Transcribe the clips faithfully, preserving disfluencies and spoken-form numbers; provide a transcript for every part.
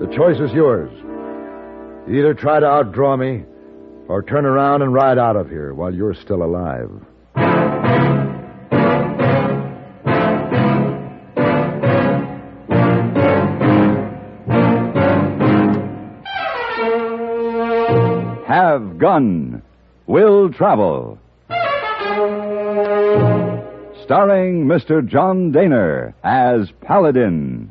The choice is yours. Either try to outdraw me, or turn around and ride out of here while you're still alive. Have Gun. Will Travel. Starring Mister John Daner as Paladin.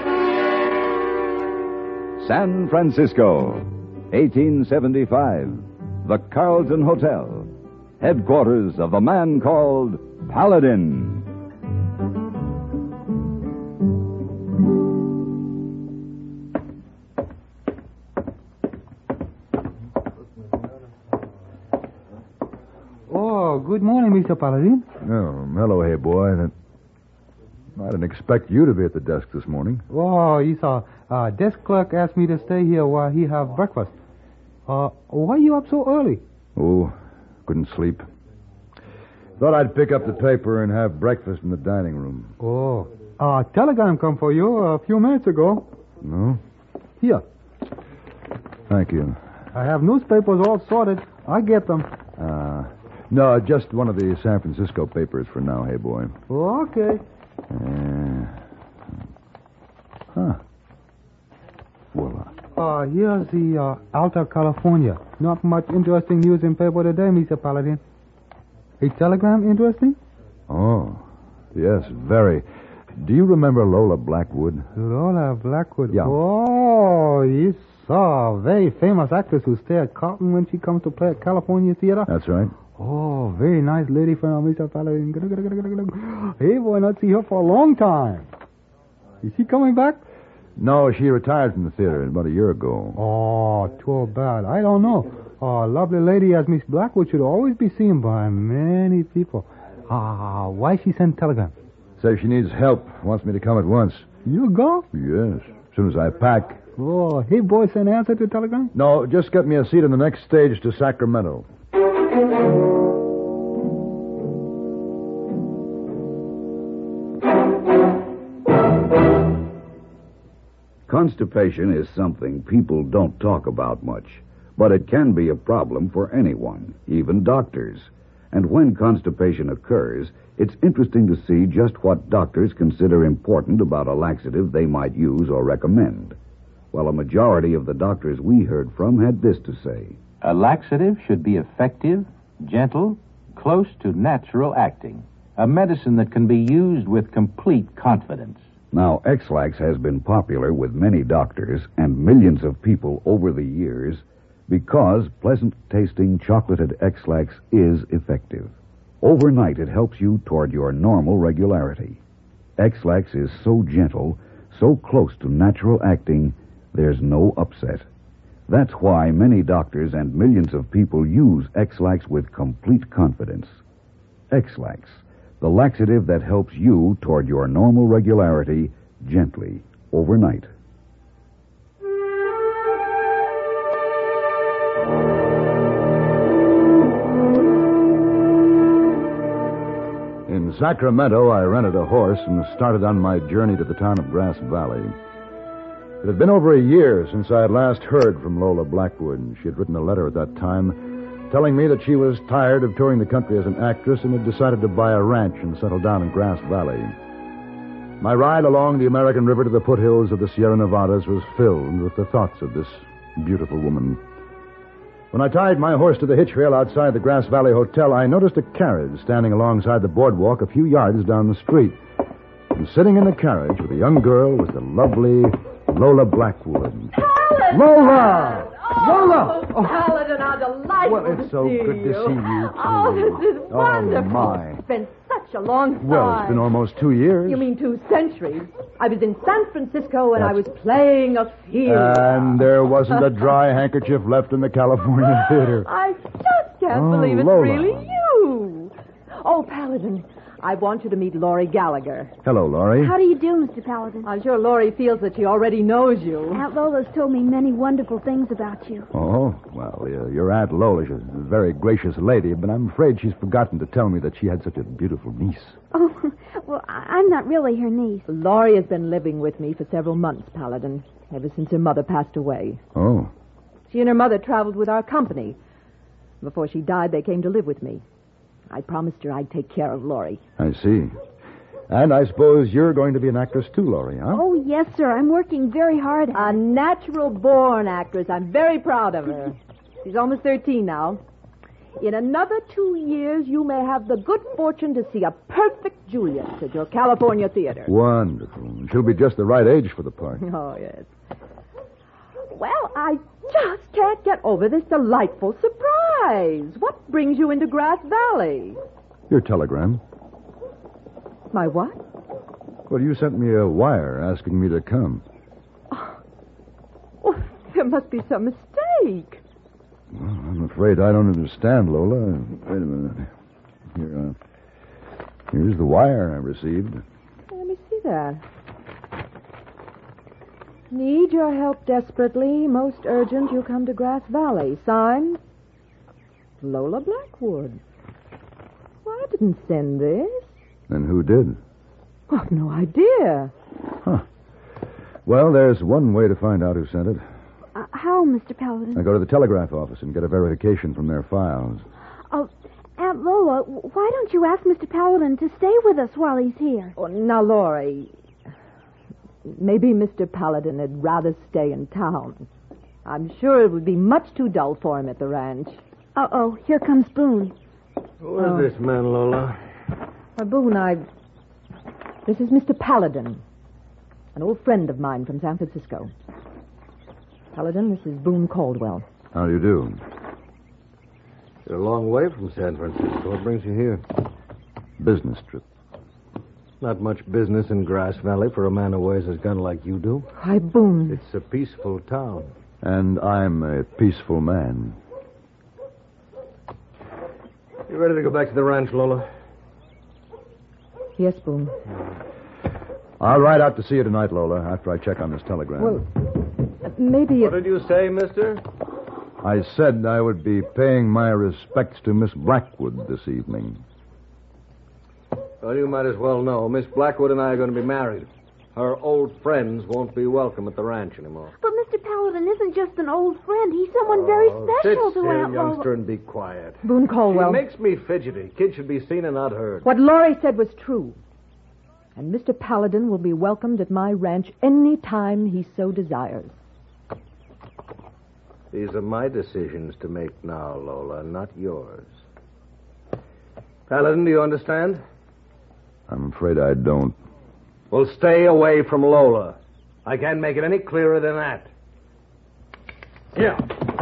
San Francisco, eighteen seventy-five. The Carlton Hotel, headquarters of the man called Paladin. Oh, good morning, Mister Paladin. Oh, hello, hey boy. That... I didn't expect you to be at the desk this morning. Oh, he's a uh, desk clerk asked me to stay here while he have breakfast. Uh, why are you up so early? Oh, couldn't sleep. Thought I'd pick up the paper and have breakfast in the dining room. Oh, a uh, telegram come for you a few minutes ago. No? Here. Thank you. I have newspapers all sorted. I get them. Uh, no, just one of the San Francisco papers for now, hey boy. Oh, okay. Uh, huh. Voila. Uh, here's the uh, Alta California. Not much interesting news in paper today, Mister Paladin. A telegram interesting? Oh, yes, very. Do you remember Lola Blackwood? Lola Blackwood? Yeah. Oh, yes, a very famous actress who stay at Carlton when she comes to play at California Theater. That's right. Oh, very nice lady friend, Mister Paladin. Hey, boy, not see her for a long time. Is she coming back? No, she retired from the theater about a year ago. Oh, too bad. I don't know. A lovely lady as Miss Blackwood should always be seen by many people. Ah, why she send telegram? Says she needs help. Wants me to come at once. You go? Yes, as soon as I pack. Oh, hey, boy, send answer to telegram? No, just get me a seat on the next stage to Sacramento. Constipation is something people don't talk about much, but it can be a problem for anyone, even doctors. And when constipation occurs, it's interesting to see just what doctors consider important about a laxative they might use or recommend. Well, a majority of the doctors we heard from had this to say. A laxative should be effective, gentle, close to natural acting. A medicine that can be used with complete confidence. Now, X-Lax has been popular with many doctors and millions of people over the years because pleasant-tasting chocolated X-Lax is effective. Overnight, it helps you toward your normal regularity. X-Lax is so gentle, so close to natural acting, there's no upset. That's why many doctors and millions of people use X-Lax with complete confidence. X-Lax, the laxative that helps you toward your normal regularity gently overnight. In Sacramento, I rented a horse and started on my journey to the town of Grass Valley. It had been over a year since I had last heard from Lola Blackwood. She had written a letter at that time telling me that she was tired of touring the country as an actress and had decided to buy a ranch and settle down in Grass Valley. My ride along the American River to the foothills of the Sierra Nevadas was filled with the thoughts of this beautiful woman. When I tied my horse to the hitch rail outside the Grass Valley Hotel, I noticed a carriage standing alongside the boardwalk a few yards down the street. And sitting in the carriage with a young girl was the lovely Lola Blackwood. Paladin! Lola! Oh, Lola! Oh, Paladin, how delightful Well, it's to so see good to you. see you, too. Oh, this is Oh, wonderful. my. It's been such a long time. Well, it's been almost two years. You mean two centuries? I was in San Francisco and I was That's- playing a field. And there wasn't a dry handkerchief left in the California theater. I just can't Oh, believe it's Lola. really you. Oh, Paladin, I want you to meet Laurie Gallagher. Hello, Laurie. How do you do, Mister Paladin? I'm sure Laurie feels that she already knows you. Aunt Lola's told me many wonderful things about you. Oh, well, uh, your Aunt Lola's a very gracious lady, but I'm afraid she's forgotten to tell me that she had such a beautiful niece. Oh, well, I- I'm not really her niece. Laurie has been living with me for several months, Paladin. ever since her mother passed away. Oh. She and her mother traveled with our company. Before she died, they came to live with me. I promised her I'd take care of Laurie. I see. And I suppose you're going to be an actress too, Laurie, huh? Oh, yes, sir. I'm working very hard at A it. natural-born actress. I'm very proud of her. She's almost thirteen now. In another two years, you may have the good fortune to see a perfect Juliet at your California theater. Wonderful. She'll be just the right age for the part. Oh, yes. Well, I just can't get over this delightful surprise. What brings you into Grass Valley? Your telegram. My what? Well, you sent me a wire asking me to come. Oh, there must be some mistake. Well, I'm afraid I don't understand, Lola. Wait a minute. Here, uh, here's the wire I received. Let me see that. Need your help desperately. Most urgent, you come to Grass Valley. Signed, Lola Blackwood. Well, I didn't send this. Then who did? I've no idea. Huh. Well, there's one way to find out who sent it. Uh, how, Mister Paladin? I go to the telegraph office and get a verification from their files. Oh, Aunt Lola, why don't you ask Mister Paladin to stay with us while he's here? Oh, now, Laurie, maybe Mister Paladin would rather stay in town. I'm sure it would be much too dull for him at the ranch. Uh-oh, here comes Boone. Who is Oh. this man, Lola? Uh, Boone, I... This is Mister Paladin, an old friend of mine from San Francisco. Paladin, this is Boone Caldwell. How do you do? You're a long way from San Francisco. What brings you here? Business trip. Not much business in Grass Valley for a man who wears his gun like you do. Hi, Boone. It's a peaceful town. And I'm a peaceful man. You ready to go back to the ranch, Lola? Yes, Boone. I'll ride out to see you tonight, Lola, after I check on this telegram. Well, uh, maybe What it... did you say, mister? I said I would be paying my respects to Miss Blackwood this evening. Well, you might as well know. Miss Blackwood and I are going to be married. Her old friends won't be welcome at the ranch anymore. But Mister Paladin isn't just an old friend. He's someone very Oh, special sit to still, Aunt Lola. youngster, and be quiet. Boone Caldwell. She makes me fidgety. Kids should be seen and not heard. What Laurie said was true. And Mister Paladin will be welcomed at my ranch any time he so desires. These are my decisions to make now, Lola, not yours. Paladin, do you understand? I'm afraid I don't. Well, stay away from Lola. I can't make it any clearer than that. Yeah.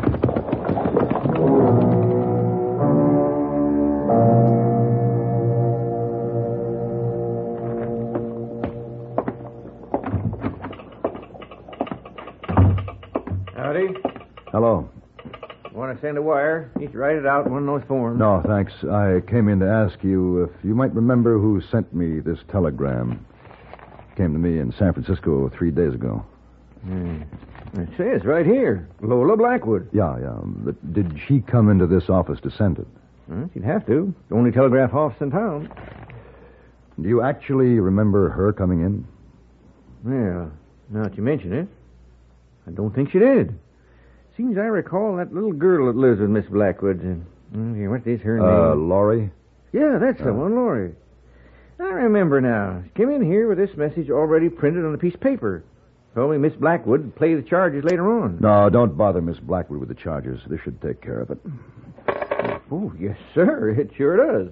Howdy. Hello. Want to send a wire? You should write it out in one of those forms. No, thanks. I came in to ask you if you might remember who sent me this telegram. Came to me in San Francisco three days ago. Hmm. It says right here, Lola Blackwood. Yeah, yeah. But did she come into this office to send it? Well, she'd have to. The only telegraph office in town. Do you actually remember her coming in? Well, now that you mention it, I don't think she did. Seems I recall that little girl that lives with Miss Blackwood. And, well, here, what is her Uh, name? Laurie? Yeah, that's the one, Laurie. I remember now. She came in here with this message already printed on a piece of paper. Told me Miss Blackwood would pay the charges later on. No, don't bother Miss Blackwood with the charges. This should take care of it. Oh, yes, sir. It sure does.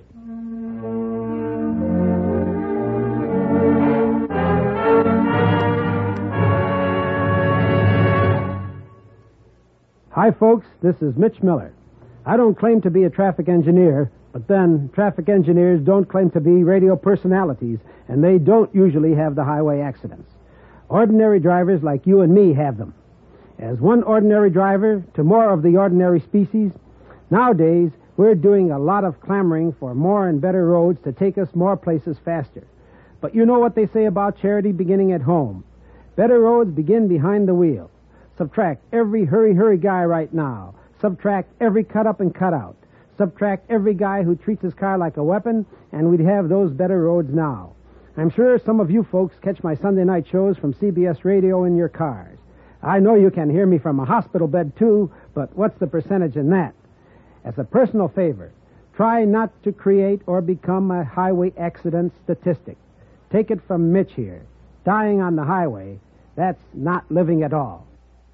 Hi, folks. This is Mitch Miller. I don't claim to be a traffic engineer, but then traffic engineers don't claim to be radio personalities, and they don't usually have the highway accidents. Ordinary drivers like you and me have them. As one ordinary driver to more of the ordinary species, nowadays we're doing a lot of clamoring for more and better roads to take us more places faster. But you know what they say about charity beginning at home. Better roads begin behind the wheel. Subtract every hurry-hurry guy right now. Subtract every cut-up and cut-out. Subtract every guy who treats his car like a weapon, and we'd have those better roads now. I'm sure some of you folks catch my Sunday night shows from C B S Radio in your cars. I know you can hear me from a hospital bed, too, but what's the percentage in that? As a personal favor, try not to create or become a highway accident statistic. Take it from Mitch here. Dying on the highway, that's not living at all.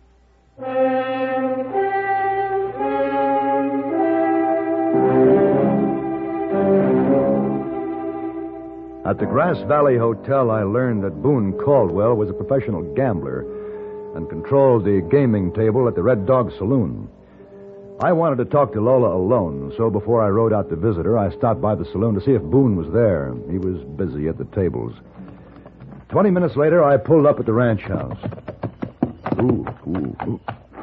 At the Grass Valley Hotel, I learned that Boone Caldwell was a professional gambler and controlled the gaming table at the Red Dog Saloon. I wanted to talk to Lola alone, so before I rode out to visit her, I stopped by the saloon to see if Boone was there. He was busy at the tables. Twenty minutes later, I pulled up at the ranch house. Ooh, ooh, ooh.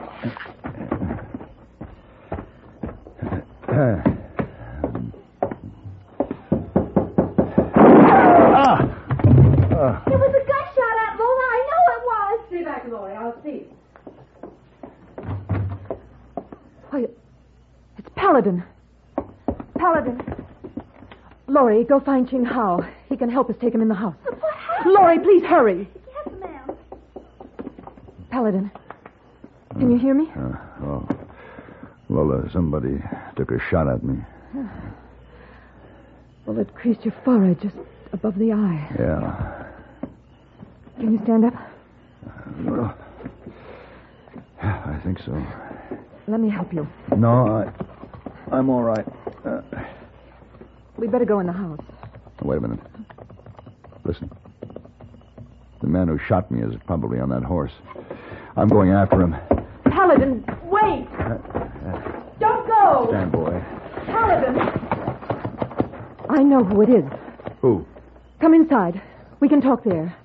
ah! Uh. It was a gunshot at Lola. I know it was. Stay back, Lori. I'll see. Why, it's Paladin. Paladin. Lori, go find Ching Hao. He can help us take him in the house. But what happened? Lori, please hurry. Yes, ma'am. Paladin, can you hear me? Uh, oh. Lola, somebody took a shot at me. Well, it creased your forehead just above the eye. Yeah. Can you stand up? Well, I think so. Let me help you. No, I, I'm all right. Uh, We'd better go in the house. wait a minute. Listen. The man who shot me is probably on that horse. I'm going after him. Paladin, wait! Uh, uh, Don't go! Stand, boy. Paladin! I know who it is. Who? Come inside. We can talk there.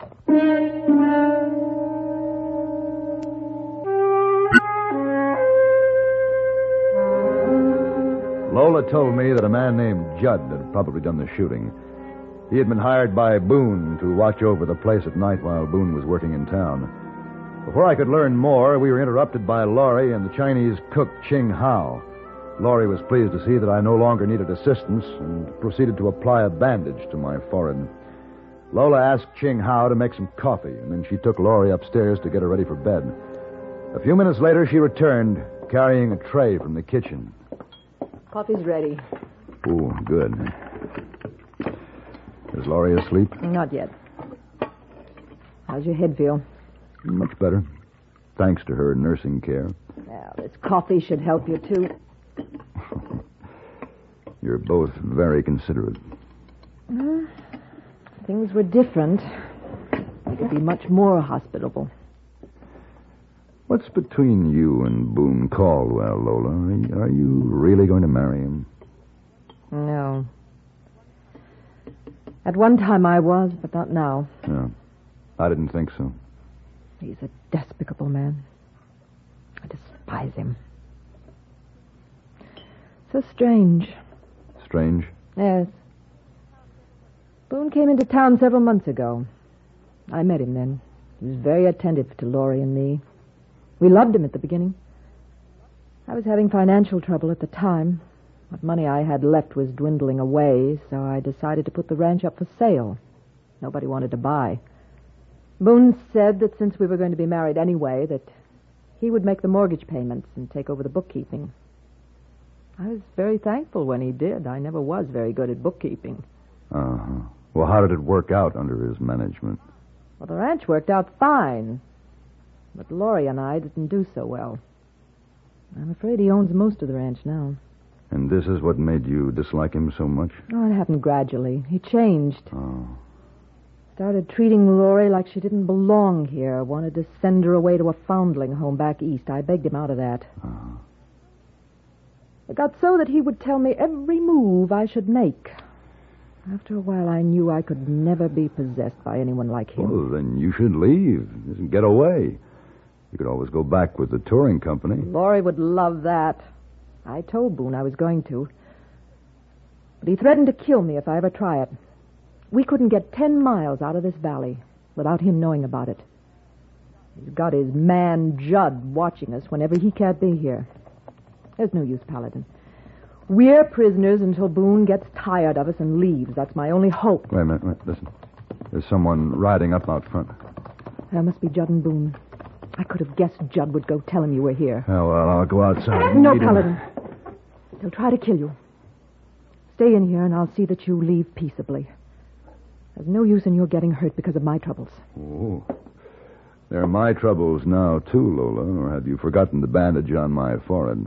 Lola told me that a man named Judd had probably done the shooting. He had been hired by Boone to watch over the place at night while Boone was working in town. Before I could learn more, we were interrupted by Laurie and the Chinese cook Ching Hao. Laurie was pleased to see that I no longer needed assistance and proceeded to apply a bandage to my forehead. Lola asked Ching Hao to make some coffee, and then she took Laurie upstairs to get her ready for bed. A few minutes later, she returned, carrying a tray from the kitchen. Coffee's ready. Ooh, good. Is Laurie asleep? Not yet. How's your head feel? Much better. Thanks to her nursing care. Well, this coffee should help you, too. You're both very considerate. Well, if things were different, we could be much more hospitable. What's between you and Boone Caldwell, Lola? Are you, are you really going to marry him? No. At one time I was, but not now. No. I didn't think so. He's a despicable man. I despise him. So strange. Strange? Yes. Boone came into town several months ago. I met him then. He was very attentive to Laurie and me. We loved him at the beginning. I was having financial trouble at the time. What money I had left was dwindling away, so I decided to put the ranch up for sale. Nobody wanted to buy. Boone said that since we were going to be married anyway, that he would make the mortgage payments and take over the bookkeeping. I was very thankful when he did. I never was very good at bookkeeping. Uh-huh. Well, how did it work out under his management? Well, the ranch worked out fine. But Laurie and I didn't do so well. I'm afraid he owns most of the ranch now. And this is what made you dislike him so much? Oh, it happened gradually. He changed. Oh. Started treating Laurie like she didn't belong here. Wanted to send her away to a foundling home back east. I begged him out of that. Uh-huh. It got so that he would tell me every move I should make. After a while, I knew I could never be possessed by anyone like him. Well, then you should leave. Just get away. You could always go back with the touring company. Laurie would love that. I told Boone I was going to. But he threatened to kill me if I ever try it. We couldn't get ten miles out of this valley without him knowing about it. He's got his man, Judd, watching us whenever he can't be here. There's no use, Paladin. We're prisoners until Boone gets tired of us and leaves. That's my only hope. Wait a minute. Wait, listen. There's someone riding up out front. That must be Judd and Boone. I could have guessed Judd would go tell him you were here. Oh, well, I'll go outside. and No, meet him. Paladin. They'll try to kill you. Stay in here, and I'll see that you leave peaceably. There's no use in your getting hurt because of my troubles. Oh. They're my troubles now, too, Lola. Or have you forgotten the bandage on my forehead?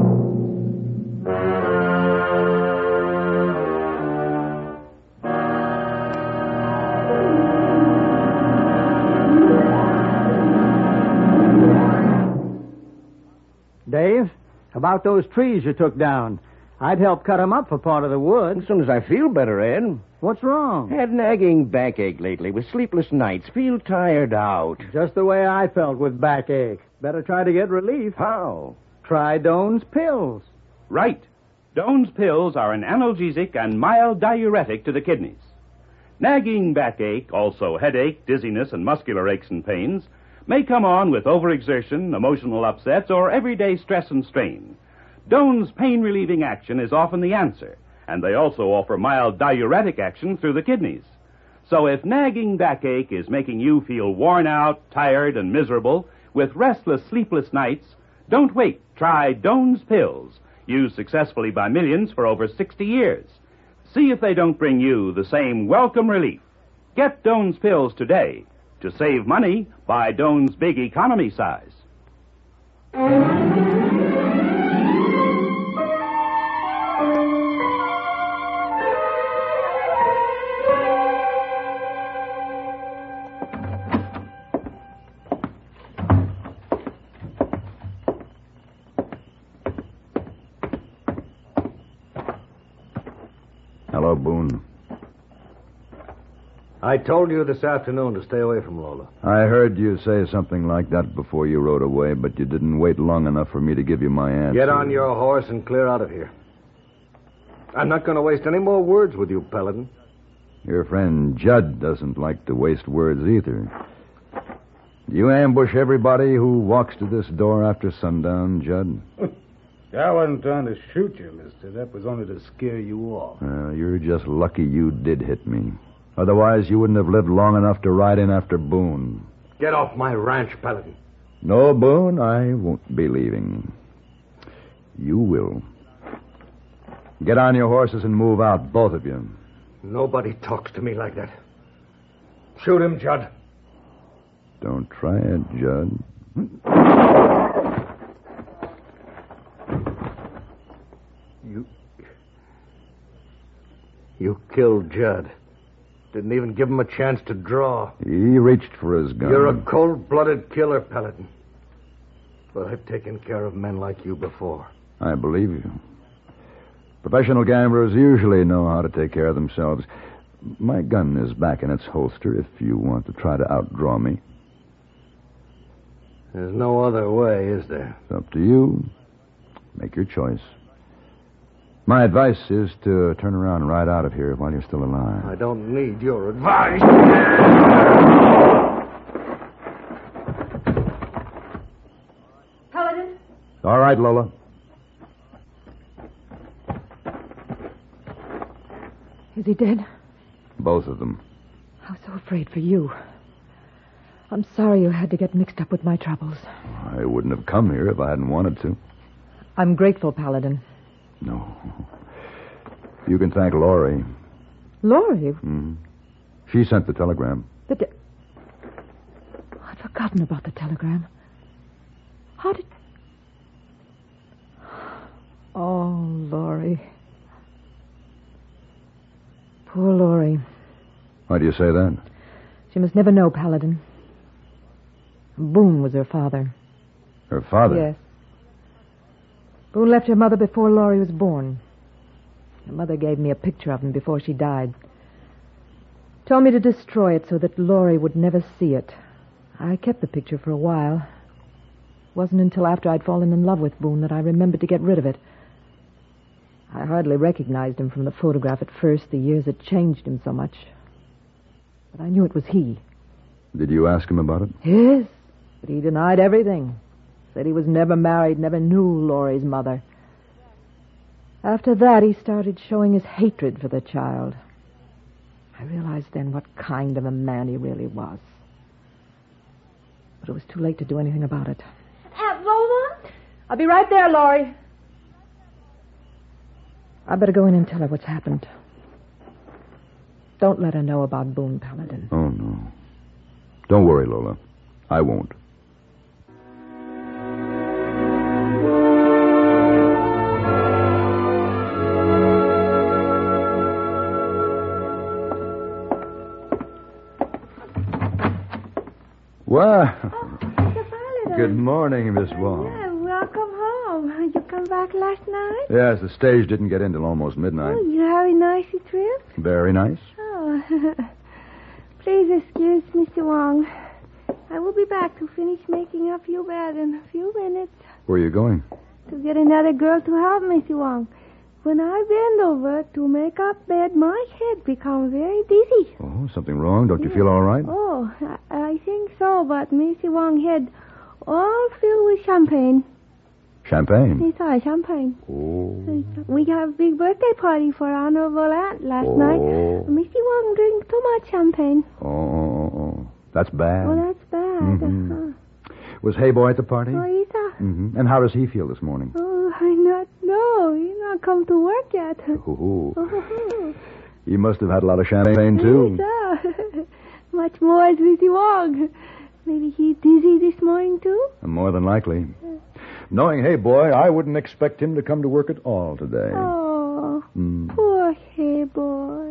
Dave, about those trees you took down. I'd help cut them up for part of the wood. As soon as I feel better, Ed. What's wrong? Had nagging backache lately with sleepless nights. Feel tired out. Just the way I felt with backache. Better try to get relief. How? Try Doan's pills. Right. Doan's pills are an analgesic and mild diuretic to the kidneys. Nagging backache, also headache, dizziness, and muscular aches and pains, may come on with overexertion, emotional upsets, or everyday stress and strain. Doan's pain-relieving action is often the answer, and they also offer mild diuretic action through the kidneys. So if nagging backache is making you feel worn out, tired, and miserable, with restless, sleepless nights, don't wait. Try Doan's pills, used successfully by millions for over sixty years. See if they don't bring you the same welcome relief. Get Doan's pills today. To save money, buy Doan's big economy size. Hello, Boone. I told you this afternoon to stay away from Lola. I heard you say something like that before you rode away, but you didn't wait long enough for me to give you my answer. Get on your horse and clear out of here. I'm not going to waste any more words with you, Paladin. Your friend Judd doesn't like to waste words either. You ambush everybody who walks to this door after sundown, Judd? I wasn't trying to shoot you, mister. That was only to scare you off. Well, you're just lucky you did hit me. Otherwise, you wouldn't have lived long enough to ride in after Boone. Get off my ranch, Paladin. No, Boone, I won't be leaving. You will. Get on your horses and move out, both of you. Nobody talks to me like that. Shoot him, Judd. Don't try it, Judd. You... You killed Judd. Didn't even give him a chance to draw. He reached for his gun. You're a cold-blooded killer, Paladin. But I've taken care of men like you before. I believe you. Professional gamblers usually know how to take care of themselves. My gun is back in its holster if you want to try to outdraw me. There's no other way, is there? It's up to you. Make your choice. My advice is to turn around and ride out of here while you're still alive. I don't need your advice. Paladin? All right, Lola. Is he dead? Both of them. I was so afraid for you. I'm sorry you had to get mixed up with my troubles. I wouldn't have come here if I hadn't wanted to. I'm grateful, Paladin. No. You can thank Laurie. Laurie? Mm-hmm. She sent the telegram. The te- I'd forgotten about the telegram. How did... Oh, Laurie. Poor Laurie. Why do you say that? She must never know, Paladin. Boone was her father. Her father? Yes. Boone left her mother before Laurie was born. Her mother gave me a picture of him before she died. Told me to destroy it so that Laurie would never see it. I kept the picture for a while. It wasn't until after I'd fallen in love with Boone that I remembered to get rid of it. I hardly recognized him from the photograph at first. The years had changed him so much. But I knew it was he. Did you ask him about it? Yes, but he denied everything. Said he was never married, never knew Laurie's mother. After that, he started showing his hatred for the child. I realized then what kind of a man he really was. But it was too late to do anything about it. Aunt Lola? I'll be right there, Laurie. I better go in and tell her what's happened. Don't let her know about Boone Paladin. Oh, no. Don't worry, Lola. I won't. Well, good morning, Miss Wong. Yeah, welcome home. You come back last night? Yes, the stage didn't get in till almost midnight. Oh, you have a nice trip? Very nice. Oh. Please excuse Mister Wong. I will be back to finish making up your bed in a few minutes. Where are you going? To get another girl to help Mister Wong. When I bend over to make up bed, my head becomes very dizzy. Oh, something wrong? Don't you feel all right? Oh, I, I think so, but Mister Wong's head all filled with champagne. Champagne? Yes, champagne. Oh. We have a big birthday party for our honorable aunt last Oh. night. Mister Wong drank too much champagne. Oh, oh, oh. That's bad. Oh, that's bad. Mhm. Uh-huh. Was Hey Boy at the party? Oh, is that? Mm-hmm. And how does he feel this morning? Oh, I not know. He's not come to work yet. Ooh. Oh. He must have had a lot of champagne, too. Yes, sir. Much more as Mister Wong. Maybe he's dizzy this morning, too? More than likely. Knowing Hey Boy, I wouldn't expect him to come to work at all today. Oh, Mm. poor Hey Boy.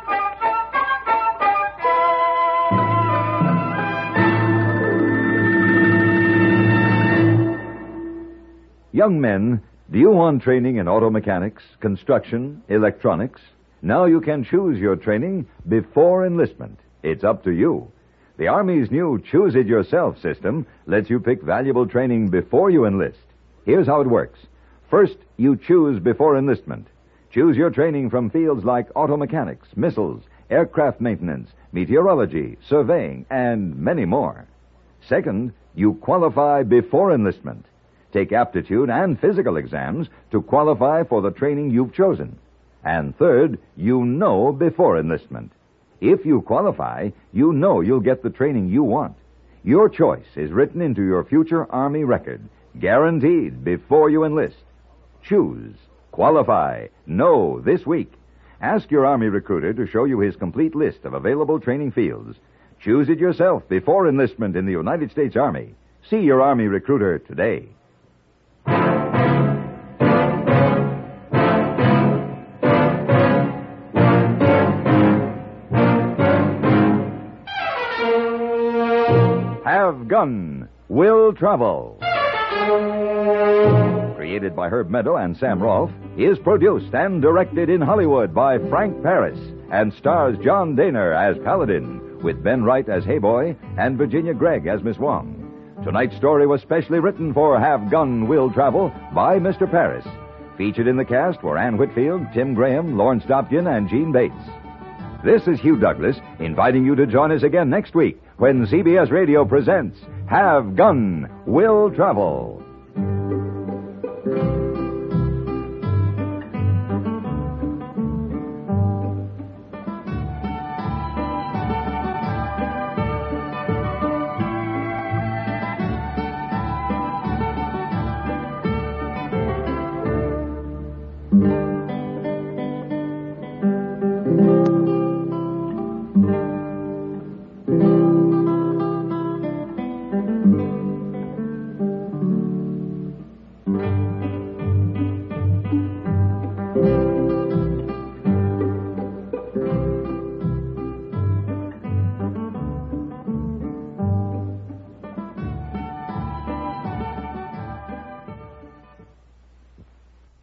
Young men, do you want training in auto mechanics, construction, electronics? Now you can choose your training before enlistment. It's up to you. The Army's new Choose It Yourself system lets you pick valuable training before you enlist. Here's how it works. First, you choose before enlistment. Choose your training from fields like auto mechanics, missiles, aircraft maintenance, meteorology, surveying, and many more. Second, you qualify before enlistment. Take aptitude and physical exams to qualify for the training you've chosen. And third, you know before enlistment. If you qualify, you know you'll get the training you want. Your choice is written into your future Army record, guaranteed before you enlist. Choose, qualify, know this week. Ask your Army recruiter to show you his complete list of available training fields. Choose it yourself before enlistment in the United States Army. See your Army recruiter today. Have Gun, Will Travel. Created by Herb Meadow and Sam Rolfe, is produced and directed in Hollywood by Frank Paris and stars John Daner as Paladin, with Ben Wright as Hey Boy and Virginia Gregg as Miss Wong. Tonight's story was specially written for Have Gun, Will Travel by Mister Paris. Featured in the cast were Ann Whitfield, Tim Graham, Lawrence Dobkin, and Gene Bates. This is Hugh Douglas, inviting you to join us again next week when C B S Radio presents Have Gun, Will Travel. Thank you.